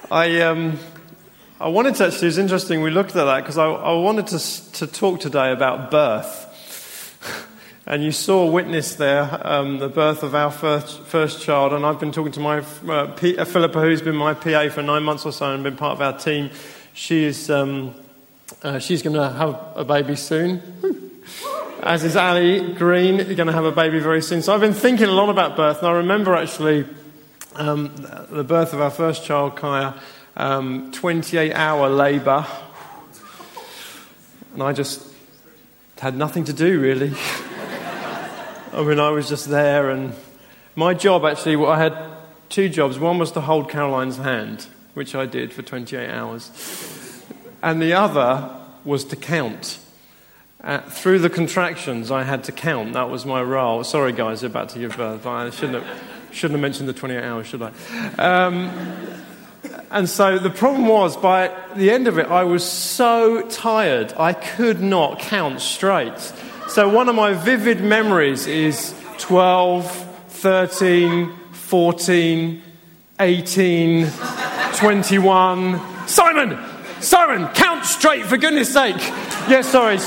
I wanted to actually, it's interesting we looked at that because I wanted to talk today about birth. And you saw a witness there, the birth of our first child, and I've been talking to my Philippa, who's been my PA for 9 months or so and been part of our team. She's going to have a baby soon. As is Ali Green, going to have a baby very soon. So I've been thinking a lot about birth, and I remember actually the birth of our first child, Kaya, 28-hour labour, and I just had nothing to do really. I mean, I was just there, and my job actually, I had two jobs. One was to hold Caroline's hand, which I did for 28 hours, and the other was to count. Through the contractions, I had to count. That was my role. Sorry, guys, you're about to give birth. I shouldn't have mentioned the 28 hours, should I? And so the problem was, by the end of it, I was so tired, I could not count straight. So one of my vivid memories is 12, 13, 14, 18, 21. Simon, count straight, for goodness sake. Yes, sorry.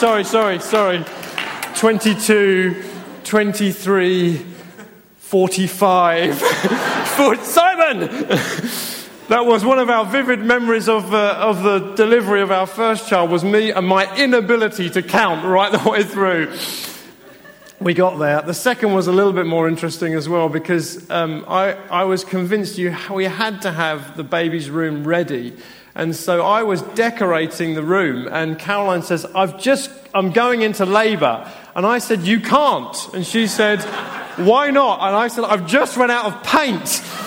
22, 23, 45. Simon! That was one of our vivid memories of the delivery of our first child, was me and my inability to count right the way through. We got there. The second was a little bit more interesting as well, because I was convinced we had to have the baby's room ready. And so I was decorating the room, and Caroline says, I'm going into labour. And I said, you can't. And she said, why not? And I said, I've just run out of paint.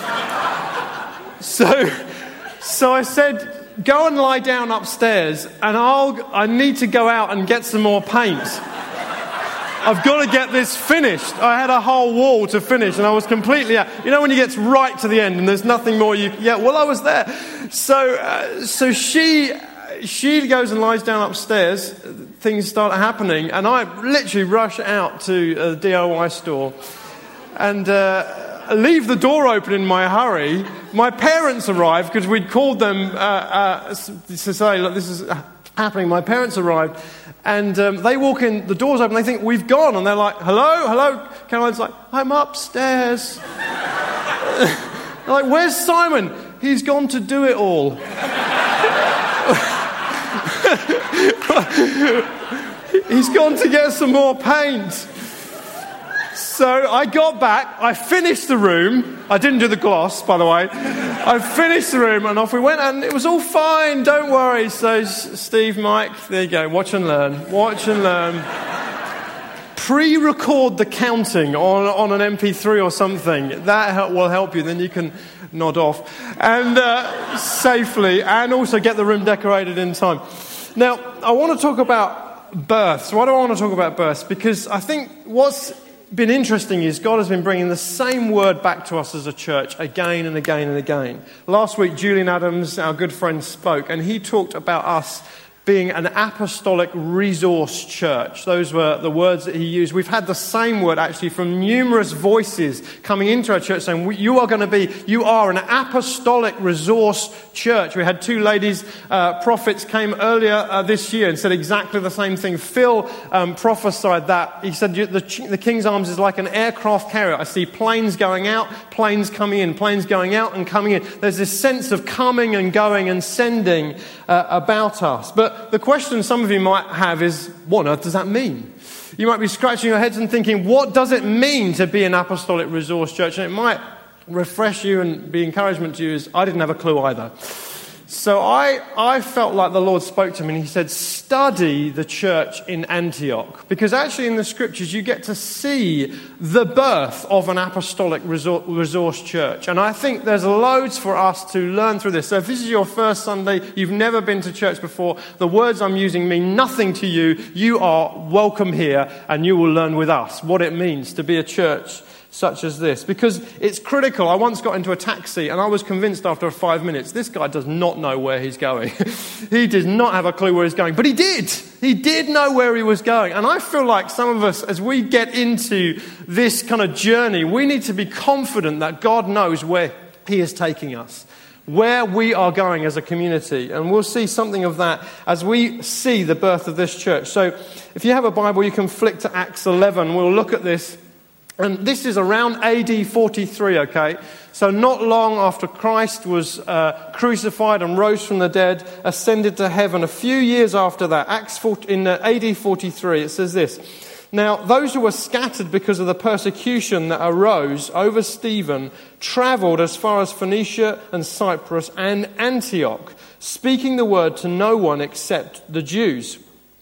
So I said, go and lie down upstairs, and I need to go out and get some more paint. I've got to get this finished. I had a whole wall to finish, and I was completely out. You know when you get right to the end and there's nothing more I was there. So she goes and lies down upstairs. Things start happening, and I literally rush out to a DIY store and leave the door open in my hurry. My parents arrive because we'd called them to say, look, this is happening. My parents arrived, and they walk in, the door's open, they think we've gone, and they're like, hello? Caroline's like, I'm upstairs. They're like, where's Simon? He's gone to do it all. He's gone to get some more paint. So I got back, I finished the room. I didn't do the gloss, by the way. I finished the room, and off we went, and it was all fine, don't worry. So Steve, Mike, there you go, watch and learn. Pre-record the counting on an MP3 or something. That will help you, then you can nod off. And safely, and also get the room decorated in time. Now, I want to talk about births. Why do I want to talk about births? Because I think what's been interesting is God has been bringing the same word back to us as a church again and again and again. Last week, Julian Adams, our good friend, spoke, and he talked about us being an apostolic resource church. Those were the words that he used. We've had the same word actually from numerous voices coming into our church saying, you are an apostolic resource church. We had two ladies, prophets came earlier this year and said exactly the same thing. Phil prophesied that. He said, the King's Arms is like an aircraft carrier. I see planes going out, planes coming in, planes going out and coming in. There's this sense of coming and going and sending about us. But the question some of you might have is, what on earth does that mean? You might be scratching your heads and thinking, what does it mean to be an apostolic resource church? And it might refresh you and be encouragement to you, as I didn't have a clue either. So I felt like the Lord spoke to me and he said, study the church in Antioch. Because actually in the scriptures you get to see the birth of an apostolic resource church. And I think there's loads for us to learn through this. So if this is your first Sunday, you've never been to church before, the words I'm using mean nothing to you. You are welcome here and you will learn with us what it means to be a church such as this, because it's critical. I once got into a taxi and I was convinced after 5 minutes, this guy does not know where he's going. He did not have a clue where he's going, but he did know where he was going. And I feel like some of us, as we get into this kind of journey, we need to be confident that God knows where he is taking us. where we are going as a community. And we'll see something of that as we see the birth of this church. So if you have a Bible, you can flick to Acts 11. We'll look at this. And this is around AD 43, okay? So not long after Christ was crucified and rose from the dead, ascended to heaven. A few years after that, in AD 43, it says this. Now, those who were scattered because of the persecution that arose over Stephen travelled as far as Phoenicia and Cyprus and Antioch, speaking the word to no one except the Jews.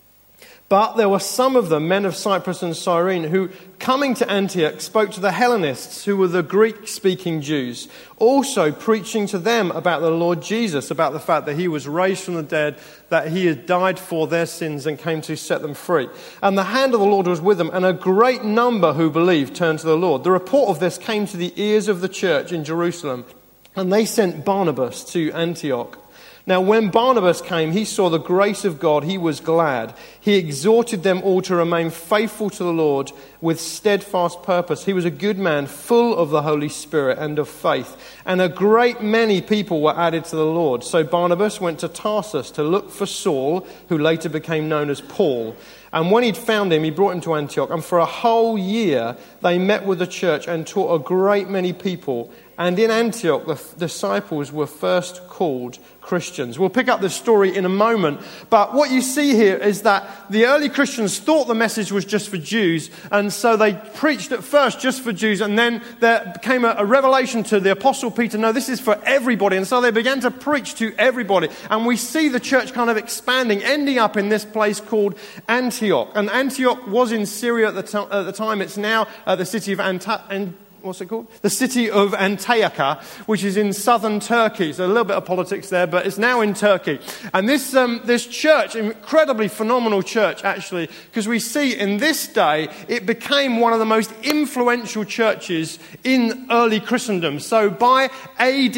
But there were some of them, men of Cyprus and Cyrene, who, coming to Antioch, spoke to the Hellenists, who were the Greek-speaking Jews, also preaching to them about the Lord Jesus, about the fact that he was raised from the dead, that he had died for their sins and came to set them free. And the hand of the Lord was with them, and a great number who believed turned to the Lord. The report of this came to the ears of the church in Jerusalem, and they sent Barnabas to Antioch. Now, when Barnabas came, he saw the grace of God. He was glad. He exhorted them all to remain faithful to the Lord with steadfast purpose. He was a good man, full of the Holy Spirit and of faith. And a great many people were added to the Lord. So Barnabas went to Tarsus to look for Saul, who later became known as Paul. And when he'd found him, he brought him to Antioch. And for a whole year, they met with the church and taught a great many people. And in Antioch, the disciples were first called Christians. We'll pick up this story in a moment. But what you see here is that the early Christians thought the message was just for Jews. And so they preached at first just for Jews. And then there became a revelation to the Apostle Peter, no, this is for everybody. And so they began to preach to everybody. And we see the church kind of expanding, ending up in this place called Antioch. And Antioch was in Syria at the time. It's now the city of what's it called? The city of Antiochia, which is in southern Turkey. So a little bit of politics there, but it's now in Turkey. And this church, incredibly phenomenal church actually, because we see in this day, it became one of the most influential churches in early Christendom. So by AD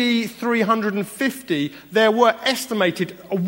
350, there were estimated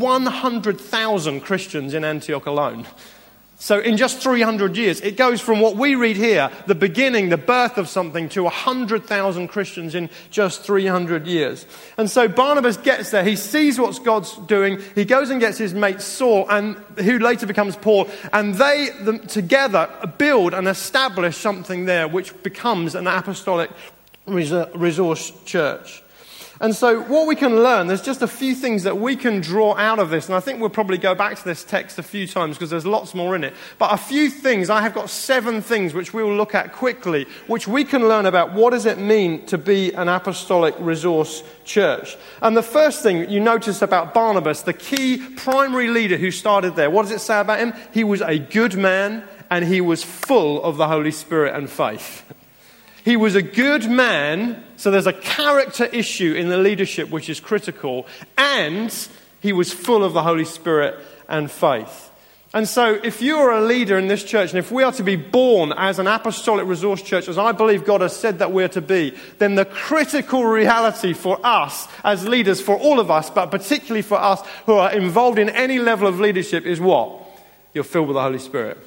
100,000 Christians in Antioch alone. So in just 300 years, it goes from what we read here, the beginning, the birth of something, to 100,000 Christians in just 300 years. And so Barnabas gets there. He sees what God's doing. He goes and gets his mate Saul, and who later becomes Paul. And they together build and establish something there which becomes an apostolic resource church. And so what we can learn, there's just a few things that we can draw out of this. And I think we'll probably go back to this text a few times because there's lots more in it. But a few things, I have got 7 things which we will look at quickly, which we can learn about what does it mean to be an apostolic resource church. And the first thing you notice about Barnabas, the key primary leader who started there, what does it say about him? He was a good man and he was full of the Holy Spirit and faith. He was a good man, so there's a character issue in the leadership which is critical, and he was full of the Holy Spirit and faith. And so if you're a leader in this church, and if we are to be born as an apostolic resource church, as I believe God has said that we're to be, then the critical reality for us as leaders, for all of us, but particularly for us who are involved in any level of leadership is what? You're filled with the Holy Spirit.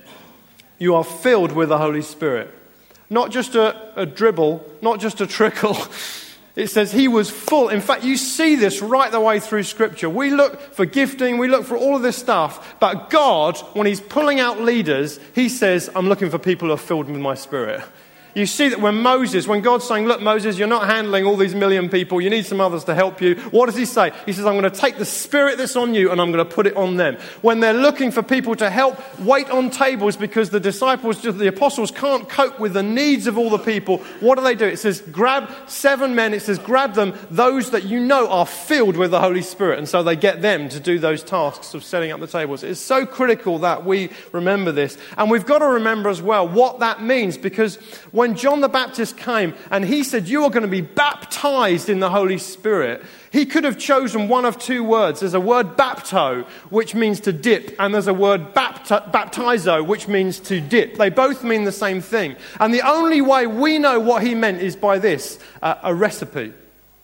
You are filled with the Holy Spirit. Not just a dribble, not just a trickle. It says he was full. In fact, you see this right the way through Scripture. We look for gifting, we look for all of this stuff. But God, when he's pulling out leaders, he says, I'm looking for people who are filled with my Spirit. You see that when God's saying, look, Moses, you're not handling all these million people. You need some others to help you. What does he say? He says, I'm going to take the Spirit that's on you and I'm going to put it on them. When they're looking for people to help wait on tables because the apostles can't cope with the needs of all the people, what do? It says, grab 7 men. It says, grab them, those that you know are filled with the Holy Spirit. And so they get them to do those tasks of setting up the tables. It's so critical that we remember this. And we've got to remember as well what that means, because when John the Baptist came and he said, you are going to be baptized in the Holy Spirit, he could have chosen one of 2 words. There's a word bapto, which means to dip, and there's a word baptizo, which means to dip. They both mean the same thing. And the only way we know what he meant is by this, a recipe.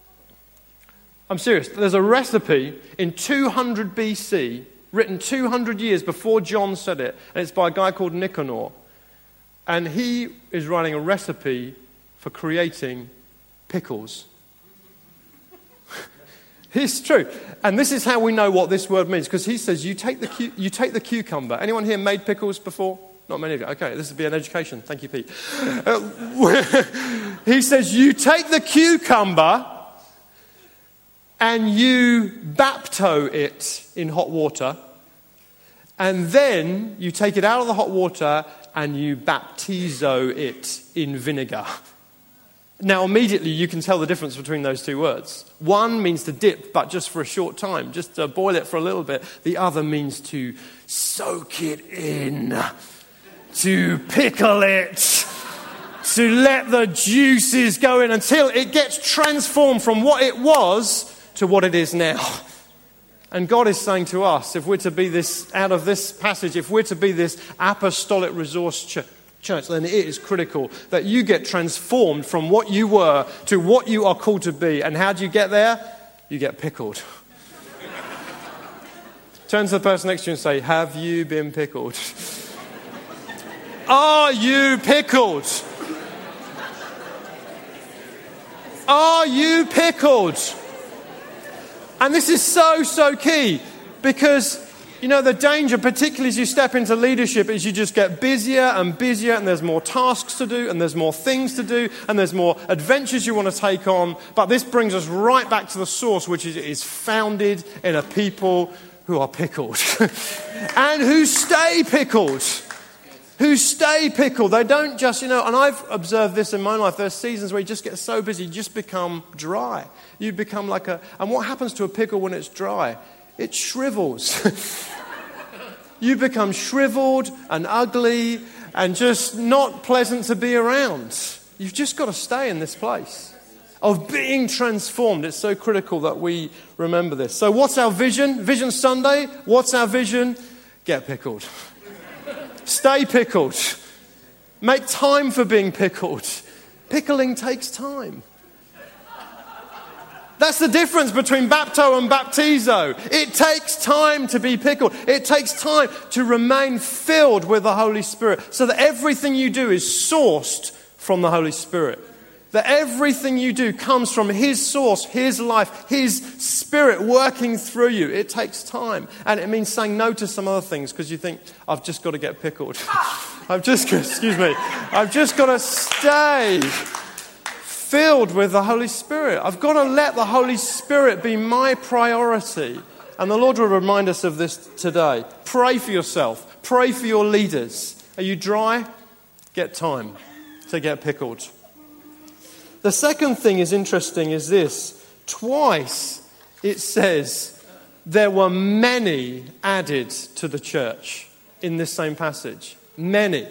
I'm serious. There's a recipe in 200 BC, written 200 years before John said it, and it's by a guy called Nicanor. And he is writing a recipe for creating pickles. It's true. And this is how we know what this word means, because he says you take the cucumber. Anyone here made pickles before? Not many of you. Okay, this would be an education. Thank you, Pete. He says you take the cucumber and you baptize it in hot water, and then you take it out of the hot water and you baptizo it in vinegar. Now, immediately you can tell the difference between those two words. One means to dip, but just for a short time, just to boil it for a little bit. The other means to soak it in, to pickle it, to let the juices go in until it gets transformed from what it was to what it is now. And God is saying to us, if we're to be this, out of this passage, if we're to be this apostolic resource church, then it is critical that you get transformed from what you were to what you are called to be. And how do you get there? You get pickled. Turn to the person next to you and say, have you been pickled? Are you pickled? Are you pickled? And this is so key, because the danger, particularly as you step into leadership, is you just get busier and busier, and there's more tasks to do, and there's more things to do, and there's more adventures you want to take on. But this brings us right back to the source, which is founded in a people who are pickled and who stay pickled. Who stay pickled. They don't just, and I've observed this in my life. There's seasons where you just get so busy, you just become dry. You become and what happens to a pickle when it's dry? It shrivels. You become shriveled and ugly and just not pleasant to be around. You've just got to stay in this place of being transformed. It's so critical that we remember this. So what's our vision? Vision Sunday. What's our vision? Get pickled. Stay pickled. Make time for being pickled. Pickling takes time. That's the difference between bapto and baptizo. It takes time to be pickled. It takes time to remain filled with the Holy Spirit, so that everything you do is sourced from the Holy Spirit. That everything you do comes from His source, His life, His Spirit working through you. It takes time. And it means saying no to some other things, because you think, I've just got to get pickled. I've just got to stay filled with the Holy Spirit. I've got to let the Holy Spirit be my priority. And the Lord will remind us of this today. Pray for yourself. Pray for your leaders. Are you dry? Get time to get pickled. The second thing is interesting is this. Twice it says there were many added to the church in this same passage. Many.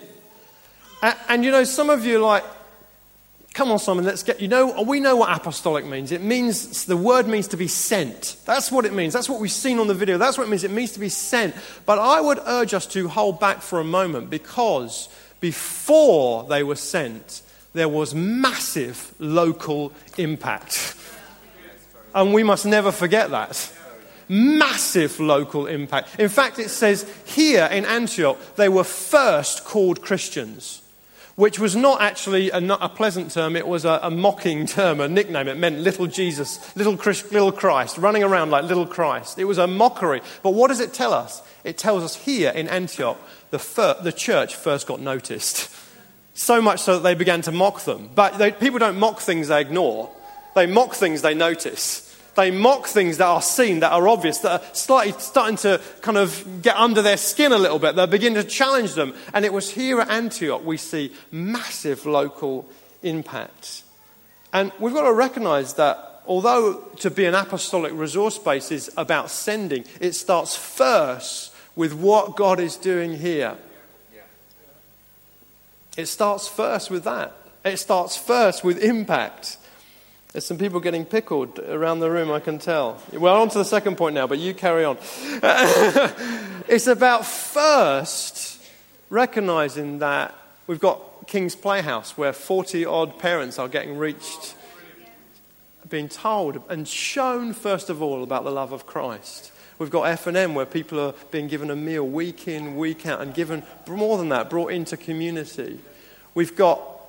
And some of you are like, come on, Simon, let's get, we know what apostolic means. The word means to be sent. That's what it means. That's what we've seen on the video. That's what it means. It means to be sent. But I would urge us to hold back for a moment, because before they were sent, there was massive local impact. And we must never forget that. Massive local impact. In fact, it says here in Antioch, they were first called Christians, which was not actually a pleasant term. It was a mocking term, a nickname. It meant little Jesus, little Christ, running around like little Christ. It was a mockery. But what does it tell us? It tells us here in Antioch, the church first got noticed. So much so that they began to mock them. But people don't mock things they ignore. They mock things they notice. They mock things that are seen, that are obvious, that are slightly starting to kind of get under their skin a little bit. They begin to challenge them. And it was here at Antioch we see massive local impact. And we've got to recognize that although to be an apostolic resource base is about sending, it starts first with what God is doing here. It starts first with that. It starts first with impact. There's some people getting pickled around the room, I can tell. We're on to the second point now, but you carry on. It's about first recognizing that we've got King's Playhouse, where 40-odd parents are getting reached, being told and shown, first of all, about the love of Christ. We've got F&M, where people are being given a meal week in, week out, and given more than that, brought into community. We've got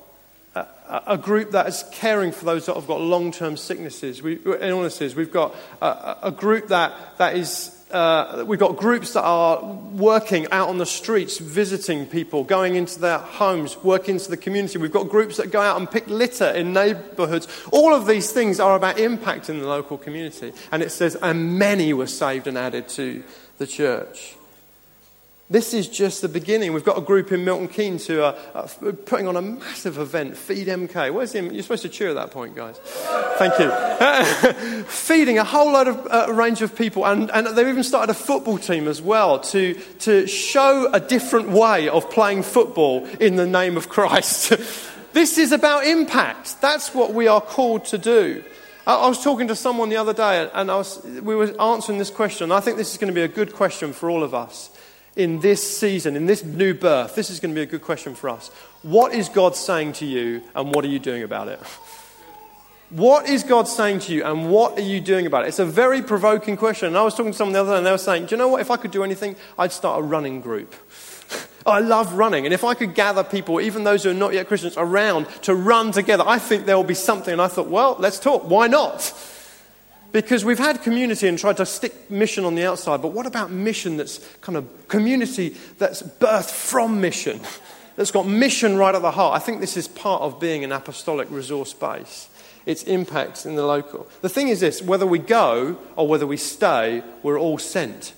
a group that is caring for those that have got long-term illnesses. We've got a group that is... we've got groups that are working out on the streets, visiting people, going into their homes, working into the community. We've got groups that go out and pick litter in neighbourhoods. All of these things are about impacting the local community. And it says, and many were saved and added to the church. This is just the beginning. We've got a group in Milton Keynes who are putting on a massive event, Feed MK. Where's him? You're supposed to cheer at that point, guys. Thank you. Feeding a whole load of range of people. And they've even started a football team as well to show a different way of playing football in the name of Christ. This is about impact. That's what we are called to do. I was talking to someone the other day and we were answering this question. I think this is going to be a good question for all of us. In this season, in this new birth, this is going to be a good question for us. What is God saying to you and what are you doing about it? What is God saying to you and what are you doing about it? It's a very provoking question. And I was talking to someone the other day and they were saying, do you know what? If I could do anything, I'd start a running group. I love running. And if I could gather people, even those who are not yet Christians, around to run together, I think there will be something. And I thought, well, let's talk. Why not? Because we've had community and tried to stick mission on the outside, but what about mission that's kind of community that's birthed from mission, that's got mission right at the heart? I think this is part of being an apostolic resource base. Its impact in the local. The thing is this, whether we go or whether we stay, we're all sent.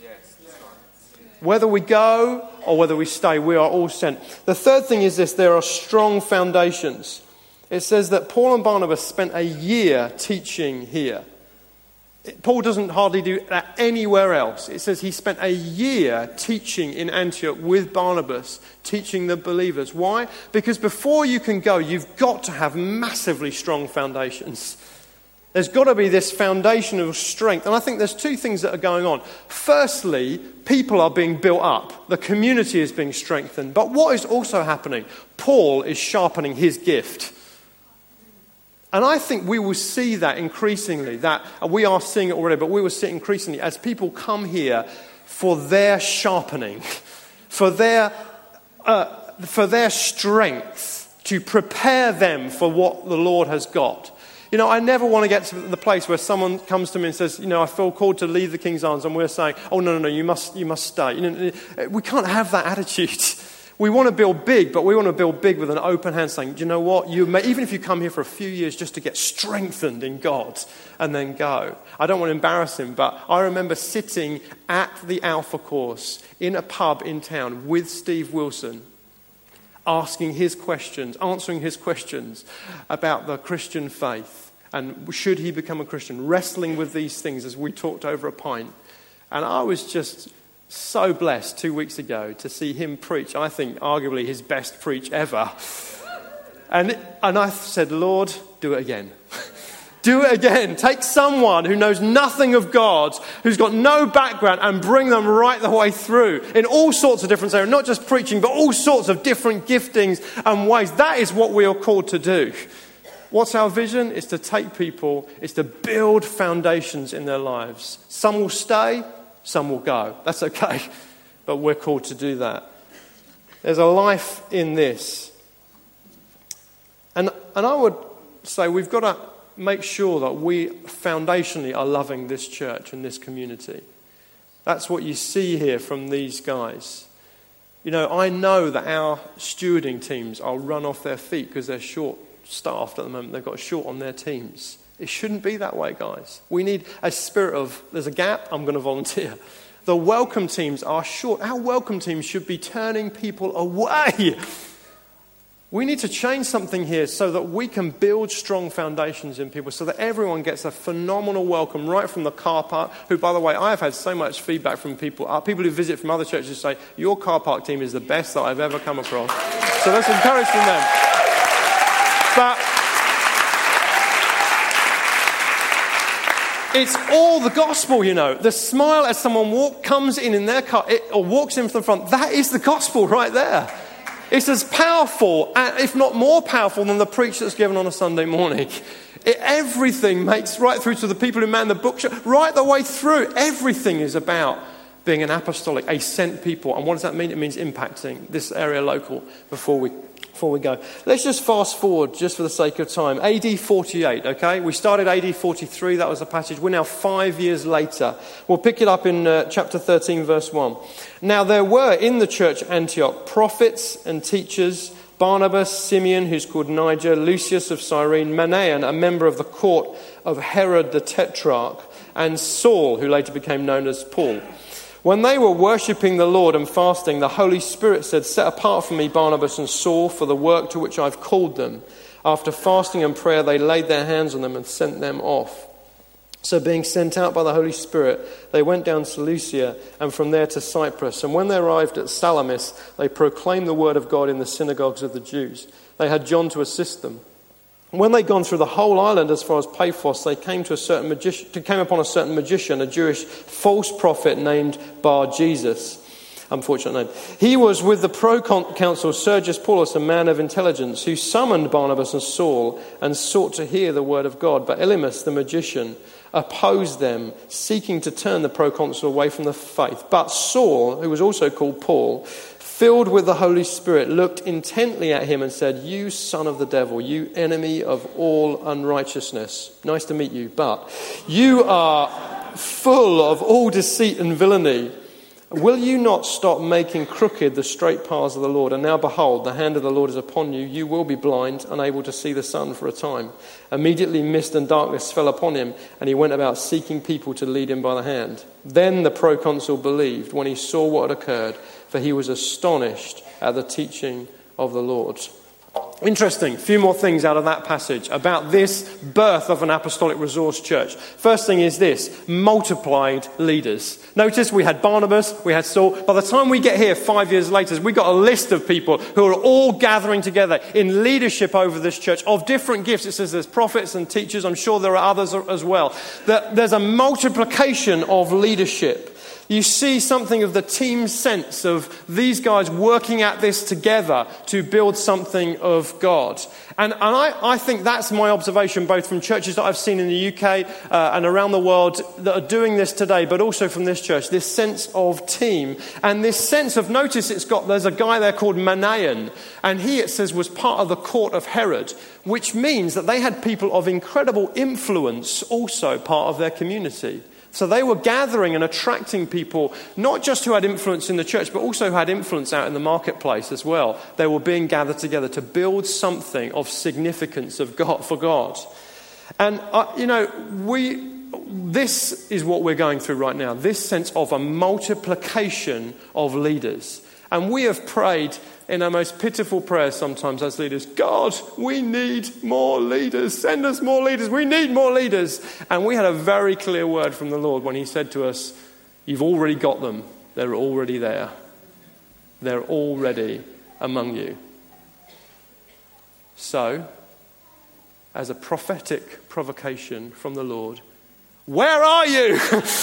Whether we go or whether we stay, we are all sent. The third thing is this, there are strong foundations. It says that Paul and Barnabas spent a year teaching here. Paul doesn't hardly do that anywhere else. It says he spent a year teaching in Antioch with Barnabas, teaching the believers. Why? Because before you can go, you've got to have massively strong foundations. There's got to be this foundation of strength. And I think there's two things that are going on. Firstly, people are being built up. The community is being strengthened. But what is also happening? Paul is sharpening his gift. And I think we will see that increasingly, that we are seeing it already, but we will see it increasingly as people come here for their sharpening, for their strength, to prepare them for what the Lord has got. You know, I never want to get to the place where someone comes to me and says, you know, I feel called to leave the King's Arms, and we're saying, oh, no, you must stay. You know, we can't have that attitude. We want to build big, but we want to build big with an open hand saying, do you know what? Even if you come here for a few years just to get strengthened in God and then go. I don't want to embarrass him, but I remember sitting at the Alpha course in a pub in town with Steve Wilson, answering his questions about the Christian faith and should he become a Christian, wrestling with these things as we talked over a pint. And I was just so blessed 2 weeks ago to see him preach, I think arguably his best preach ever. And I said, Lord, do it again. Do it again. Take someone who knows nothing of God, who's got no background, and bring them right the way through in all sorts of different areas, not just preaching, but all sorts of different giftings and ways. That is what we are called to do. What's our vision? It's to take people, it's to build foundations in their lives. Some will stay, some will go. That's okay. But we're called to do that. There's a life in this. And I would say we've got to make sure that we foundationally are loving this church and this community. That's what you see here from these guys. You know, I know that our stewarding teams are run off their feet because they're short-staffed at the moment. They've got short on their teams. It shouldn't be that way, guys. We need a spirit of, there's a gap, I'm going to volunteer. The welcome teams are short. Our welcome teams should be turning people away. We need to change something here so that we can build strong foundations in people so that everyone gets a phenomenal welcome right from the car park, who, by the way, I have had so much feedback from people who visit from other churches say, your car park team is the best that I've ever come across. So let's encourage them. But it's all the gospel, you know. The smile as someone comes in their car or walks in from the front, that is the gospel right there. It's as powerful, if not more powerful, than the preach that's given on a Sunday morning. Everything makes right through to the people who man the bookshop, right the way through. Everything is about being an apostolic, a sent people. And what does that mean? It means impacting this area local before we before we go. Let's just fast forward, just for the sake of time. AD 48, okay? We started AD 43, that was the passage. We're now 5 years later. We'll pick it up in chapter 13, verse 1. Now there were in the church Antioch prophets and teachers, Barnabas, Simeon, who's called Niger, Lucius of Cyrene, Manaen, a member of the court of Herod the Tetrarch, and Saul, who later became known as Paul. When they were worshipping the Lord and fasting, the Holy Spirit said, "Set apart for me Barnabas and Saul for the work to which I've called them." After fasting and prayer, they laid their hands on them and sent them off. So being sent out by the Holy Spirit, they went down Seleucia and from there to Cyprus. And when they arrived at Salamis, they proclaimed the word of God in the synagogues of the Jews. They had John to assist them. When they'd gone through the whole island as far as Paphos, they came upon a certain magician, a Jewish false prophet named Bar-Jesus. Unfortunate name. He was with the proconsul Sergius Paulus, a man of intelligence, who summoned Barnabas and Saul and sought to hear the word of God. But Elymas, the magician, opposed them, seeking to turn the proconsul away from the faith. But Saul, who was also called Paul, filled with the Holy Spirit, looked intently at him and said, "You son of the devil, you enemy of all unrighteousness." Nice to meet you, but you are full of all deceit and villainy. Will you not stop making crooked the straight paths of the Lord? And now behold, the hand of the Lord is upon you. You will be blind, unable to see the sun for a time. Immediately mist and darkness fell upon him, and he went about seeking people to lead him by the hand. Then the proconsul believed when he saw what had occurred, for he was astonished at the teaching of the Lord. Interesting. A few more things out of that passage about this birth of an apostolic resource church. First thing is this: multiplied leaders. Notice we had Barnabas, we had Saul. By the time we get here 5 years later, we've got a list of people who are all gathering together in leadership over this church of different gifts. It says there's prophets and teachers. I'm sure there are others as well. There's a multiplication of leadership. You see something of the team sense of these guys working at this together to build something of God. And I think that's my observation, both from churches that I've seen in the UK and around the world that are doing this today, but also from this church, this sense of team. And this sense of, notice there's a guy there called Manaen, and he, it says, was part of the court of Herod, which means that they had people of incredible influence also part of their community. So they were gathering and attracting people, not just who had influence in the church, but also who had influence out in the marketplace as well. They were being gathered together to build something of significance of God for God. And, this is what we're going through right now, this sense of a multiplication of leaders. And we have prayed in our most pitiful prayers sometimes as leaders, "God, we need more leaders. Send us more leaders. We need more leaders." And we had a very clear word from the Lord when he said to us, "You've already got them. They're already there. They're already among you." So, as a prophetic provocation from the Lord, where are you?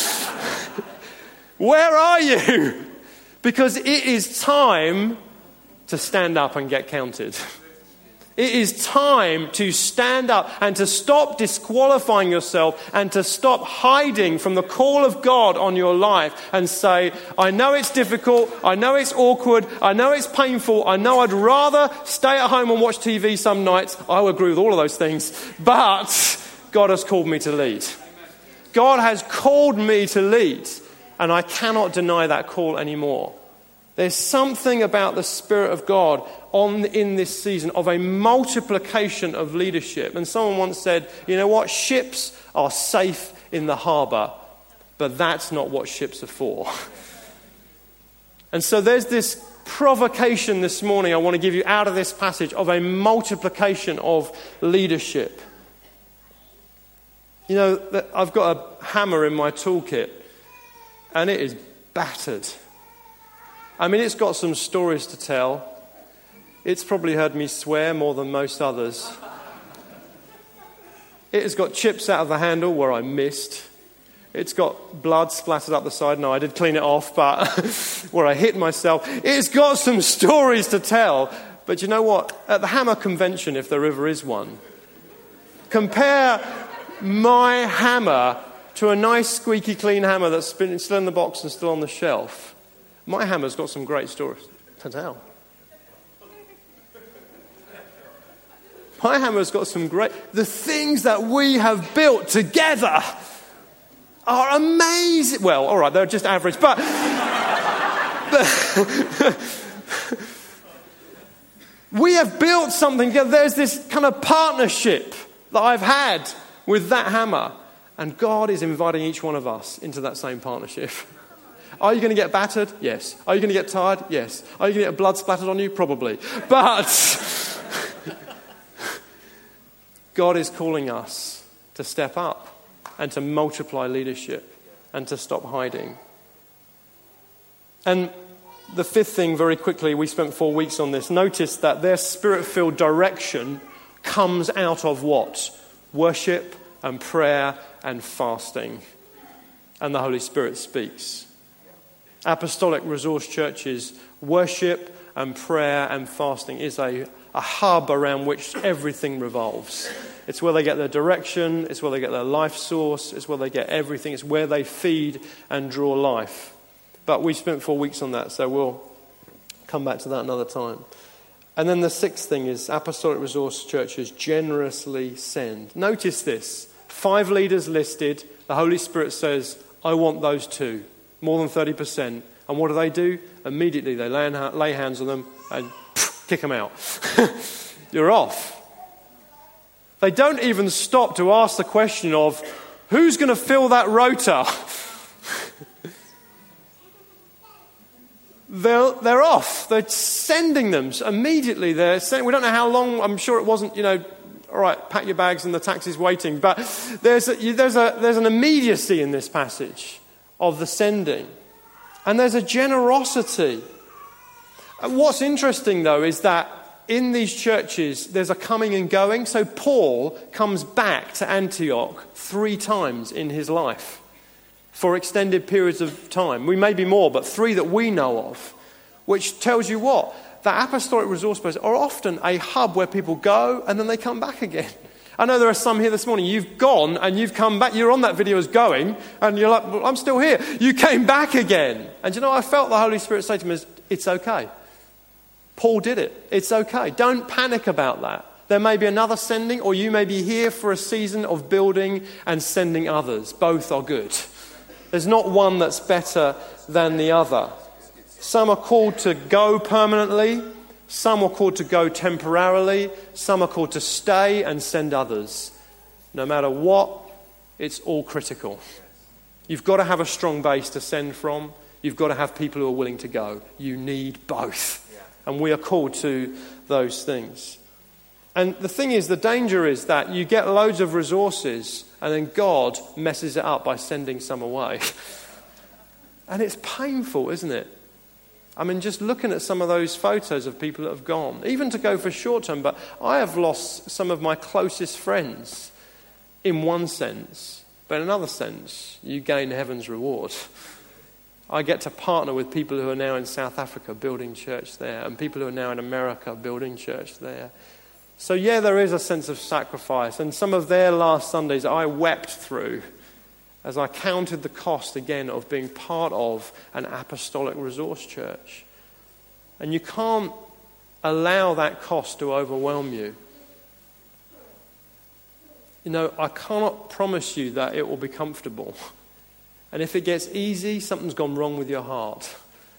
Where are you? Because it is time to stand up and get counted. It is time to stand up and to stop disqualifying yourself and to stop hiding from the call of God on your life and say, "I know it's difficult, I know it's awkward, I know it's painful, I know I'd rather stay at home and watch TV some nights." I would agree with all of those things, but God has called me to lead. God has called me to lead, and I cannot deny that call anymore. There's something about the Spirit of God in this season of a multiplication of leadership. And someone once said, you know what, ships are safe in the harbour, but that's not what ships are for. And so there's this provocation this morning I want to give you out of this passage of a multiplication of leadership. You know, I've got a hammer in my toolkit, and it is battered. I mean, it's got some stories to tell. It's probably heard me swear more than most others. It has got chips out of the handle where I missed. It's got blood splattered up the side. No, I did clean it off, but where I hit myself. It's got some stories to tell. But you know what? At the hammer convention, if there ever is one, compare my hammer to a nice squeaky clean hammer that's been still in the box and still on the shelf. My hammer's got some great stories to tell. My hammer's got some great... The things that we have built together are amazing. Well, all right, they're just average, but... we have built something together. There's this kind of partnership that I've had with that hammer. And God is inviting each one of us into that same partnership. Are you going to get battered? Yes. Are you going to get tired? Yes. Are you going to get blood splattered on you? Probably. But God is calling us to step up and to multiply leadership and to stop hiding. And the fifth thing, very quickly, we spent 4 weeks on this. Notice that their spirit-filled direction comes out of what? Worship and prayer and fasting. And the Holy Spirit speaks. Apostolic Resource Church's worship and prayer and fasting is a hub around which everything revolves. It's where they get their direction. It's where they get their life source. It's where they get everything. It's where they feed and draw life. But we spent 4 weeks on that, so we'll come back to that another time. And then the sixth thing is Apostolic Resource Churches generously send. Notice this. 5 leaders listed. The Holy Spirit says, I want those 2. More than 30%. And what do? Immediately they lay hands on them and kick them out. You're off. They don't even stop to ask the question of, who's going to fill that rota? They're off. They're sending them immediately. We don't know how long. I'm sure it wasn't, all right, pack your bags and the taxi's waiting. But there's an immediacy in this passage of the sending. And there's a generosity. And what's interesting, though, is that in these churches, there's a coming and going. So Paul comes back to Antioch 3 times in his life for extended periods of time. We may be more, but 3 that we know of, which tells you what? That apostolic resource places are often a hub where people go and then they come back again. I know there are some here this morning, you've gone and you've come back, you're on that video as going, and you're like, well, I'm still here. You came back again. And I felt the Holy Spirit say to me, it's okay. Paul did it. It's okay. Don't panic about that. There may be another sending, or you may be here for a season of building and sending others. Both are good. There's not one that's better than the other. Some are called to go permanently. Some are called to go temporarily. Some are called to stay and send others. No matter what, it's all critical. You've got to have a strong base to send from. You've got to have people who are willing to go. You need both. And we are called to those things. And the thing is, the danger is that you get loads of resources and then God messes it up by sending some away. And it's painful, isn't it? I mean, just looking at some of those photos of people that have gone, even to go for short term, but I have lost some of my closest friends in one sense, but in another sense, you gain heaven's reward. I get to partner with people who are now in South Africa building church there, and people who are now in America building church there. So yeah, there is a sense of sacrifice, and some of their last Sundays I wept through as I counted the cost again of being part of an apostolic resource church. And you can't allow that cost to overwhelm you. I cannot promise you that it will be comfortable. And if it gets easy, something's gone wrong with your heart.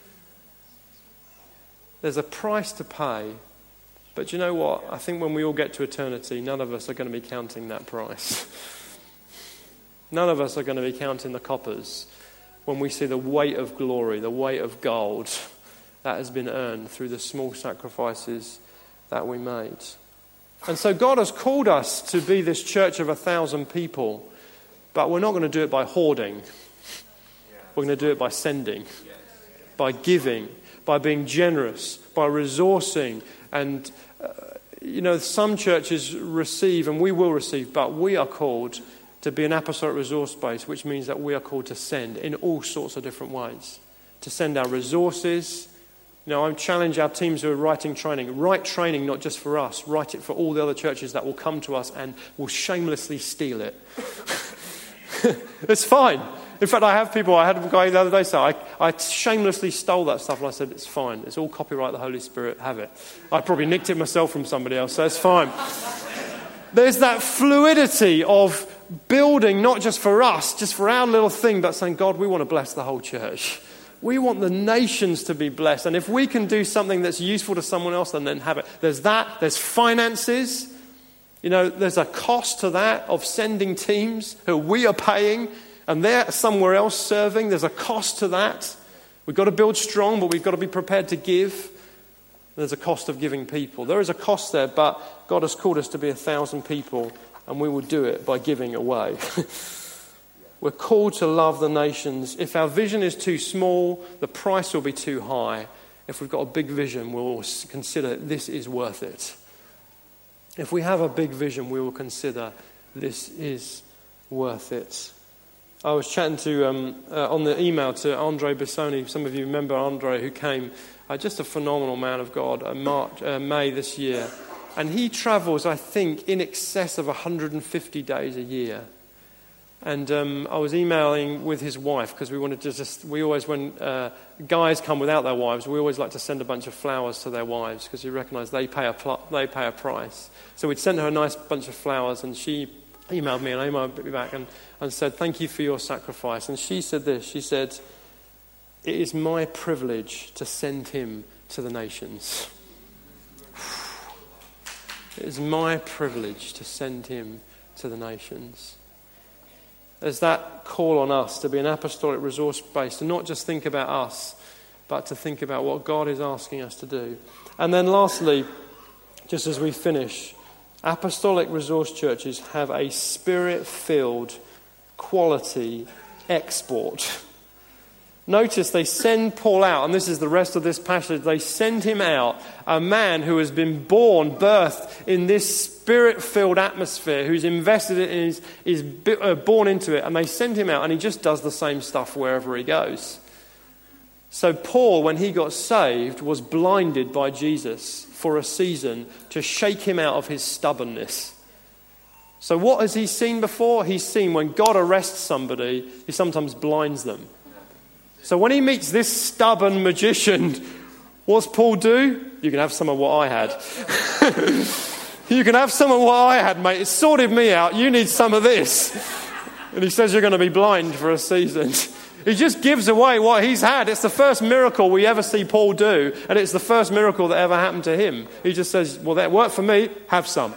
There's a price to pay. But you know what? I think when we all get to eternity, none of us are going to be counting that price. None of us are going to be counting the coppers when we see the weight of glory, the weight of gold that has been earned through the small sacrifices that we made. And so God has called us to be this church of 1,000 people, but we're not going to do it by hoarding. We're going to do it by sending, by giving, by being generous, by resourcing. And, some churches receive, and we will receive, but we are called to be an apostolic resource base, which means that we are called to send in all sorts of different ways. To send our resources. I challenge our teams who are writing training. Write training not just for us. Write it for all the other churches that will come to us and will shamelessly steal it. It's fine. In fact, I had a guy the other day say, I shamelessly stole that stuff, and I said, it's fine. It's all copyright the Holy Spirit, have it. I probably nicked it myself from somebody else, so it's fine. there's that fluidity of building, not just for us, just for our little thing, but saying, God, we want to bless the whole church. We want the nations to be blessed. And if we can do something that's useful to someone else, then have it. There's that. There's finances. There's a cost to that of sending teams who we are paying and they're somewhere else serving. There's a cost to that. We've got to build strong, but we've got to be prepared to give. There's a cost of giving people. There is a cost there, but God has called us to be 1,000 people, and we will do it by giving away. We're called to love the nations. If our vision is too small, the price will be too high. If we've got a big vision, we'll consider this is worth it. If we have a big vision, we will consider this is worth it. I was chatting to on the email to Andre Bissoni. Some of you remember Andre, who came, just a phenomenal man of God, May this year. And he travels, I think, in excess of 150 days a year. And I was emailing with his wife because we wanted to we always, when guys come without their wives, we always like to send a bunch of flowers to their wives because we recognise they pay a price. So we'd sent her a nice bunch of flowers, and she emailed me and I emailed me back and said, thank you for your sacrifice. And she said this, she said, it is my privilege to send him to the nations. It is my privilege to send him to the nations. There's that call on us to be an apostolic resource base, to not just think about us, but to think about what God is asking us to do. And then lastly, just as we finish, apostolic resource churches have a spirit-filled quality export. Notice they send Paul out, and this is the rest of this passage. They send him out, a man who has been birthed in this spirit-filled atmosphere, who's invested in it, is born into it, and they send him out, and he just does the same stuff wherever he goes. So Paul, when he got saved, was blinded by Jesus for a season to shake him out of his stubbornness. So what has he seen before? He's seen when God arrests somebody, he sometimes blinds them. So when he meets this stubborn magician, what's Paul do? You can have some of what I had. You can have some of what I had, mate. It sorted me out. You need some of this. And he says you're going to be blind for a season. He just gives away what he's had. It's the first miracle we ever see Paul do, and it's the first miracle that ever happened to him. He just says, well, that worked for me, have some.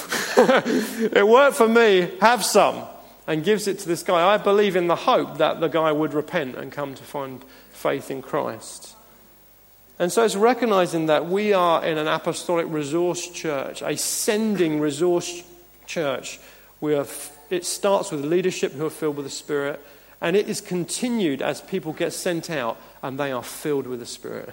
It worked for me, have some. And gives it to this guy. I believe in the hope that the guy would repent and come to find faith in Christ. And so it's recognizing that we are in an apostolic resource church, a sending resource church. It starts with leadership who are filled with the Spirit, and it is continued as people get sent out and they are filled with the Spirit.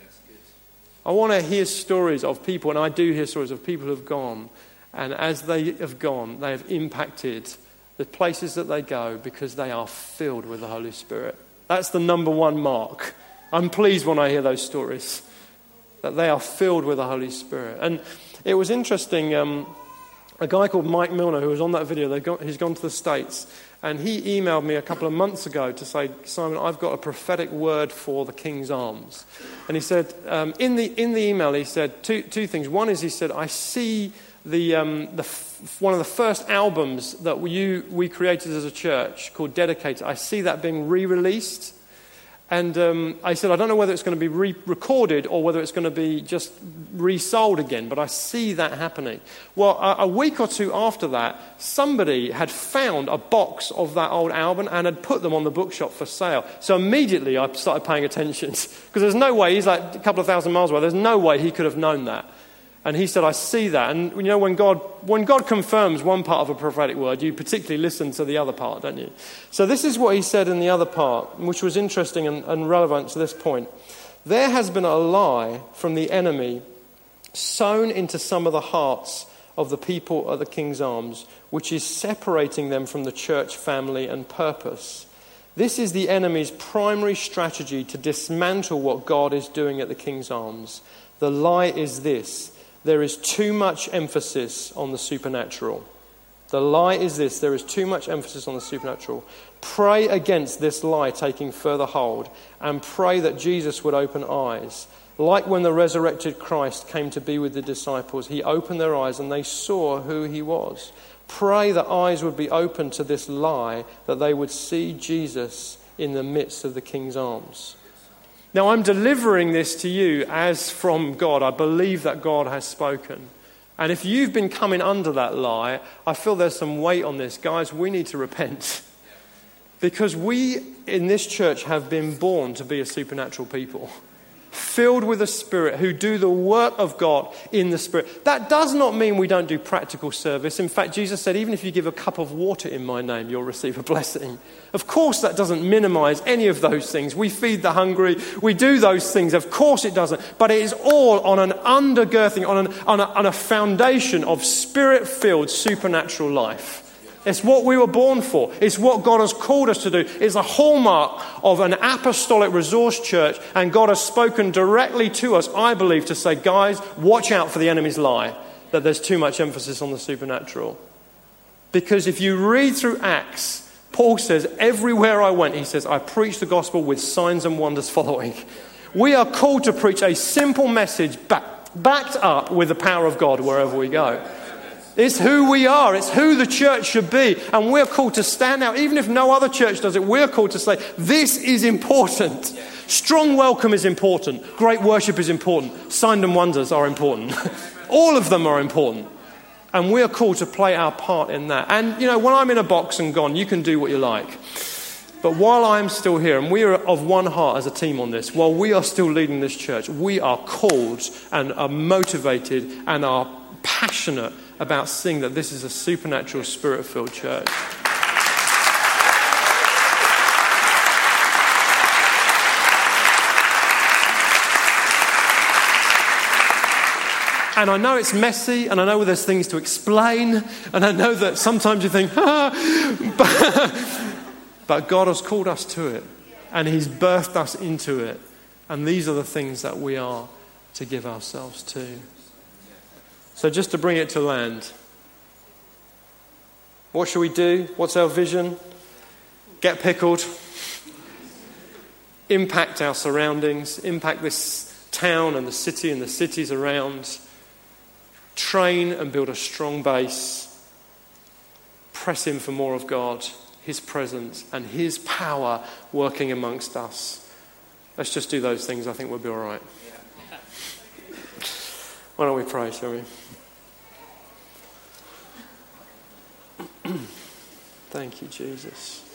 I want to hear stories of people, and I do hear stories of people who have gone, and as they have gone, they have impacted the places that they go because they are filled with the Holy Spirit. That's the number one mark. I'm pleased when I hear those stories, that they are filled with the Holy Spirit. And it was interesting, a guy called Mike Milner, who was on that video, he's gone to the States, and he emailed me a couple of months ago to say, Simon, I've got a prophetic word for the King's Arms. And he said, in the email, he said two things. One is, he said, I see one of the first albums that we created as a church called Dedicated. I see that being re-released. And I said, I don't know whether it's going to be re-recorded or whether it's going to be just resold again, but I see that happening. Well, a week or two after that, somebody had found a box of that old album and had put them on the bookshop for sale. So immediately I started paying attention because there's no way, he's like a couple of thousand miles away, there's no way he could have known that. And he said, I see that. And you know, when God confirms one part of a prophetic word, you particularly listen to the other part, don't you? So this is what he said in the other part, which was interesting and relevant to this point. There has been a lie from the enemy sown into some of the hearts of the people at the King's Arms, which is separating them from the church family and purpose. This is the enemy's primary strategy to dismantle what God is doing at the King's Arms. The lie is this: there is too much emphasis on the supernatural. The lie is this: there is too much emphasis on the supernatural. Pray against this lie taking further hold, and pray that Jesus would open eyes. Like when the resurrected Christ came to be with the disciples, he opened their eyes and they saw who he was. Pray that eyes would be opened to this lie, that they would see Jesus in the midst of the king's arms. Now, I'm delivering this to you as from God. I believe that God has spoken. And if you've been coming under that lie, I feel there's some weight on this. Guys, we need to repent. Because we in this church have been born to be a supernatural people. Filled with the Spirit, who do the work of God in the Spirit. That does not mean we don't do practical service. In fact, Jesus said, even if you give a cup of water in my name, you'll receive a blessing. Of course, that doesn't minimize any of those things. We feed the hungry. We do those things. Of course it doesn't. But it is all on an undergirding, on a foundation of Spirit-filled supernatural life. It's what we were born for. It's what God has called us to do. It's a hallmark of an apostolic resource church, and God has spoken directly to us, I believe, to say, guys, watch out for the enemy's lie, that there's too much emphasis on the supernatural. Because if you read through Acts, Paul says, everywhere I went, he says, I preached the gospel with signs and wonders following. We are called to preach a simple message backed up with the power of God wherever we go. It's who we are. It's who the church should be. And we're called to stand out. Even if no other church does it, we're called to say, this is important. Strong welcome is important. Great worship is important. Signs and wonders are important. All of them are important. And we're called to play our part in that. And, you know, when I'm in a box and gone, you can do what you like. But while I'm still here, and we are of one heart as a team on this, while we are still leading this church, we are called and are motivated and are passionate about seeing that this is a supernatural, Spirit-filled church. And I know it's messy, and I know there's things to explain, and I know that sometimes you think, but God has called us to it, and he's birthed us into it, and these are the things that we are to give ourselves to. So just to bring it to land, what should we do? What's our vision? Get pickled. Impact our surroundings. Impact this town and the city and the cities around. Train and build a strong base. Press in for more of God, his presence and his power working amongst us. Let's just do those things. I think we'll be all right. Why don't we pray, shall we? Thank you, Jesus.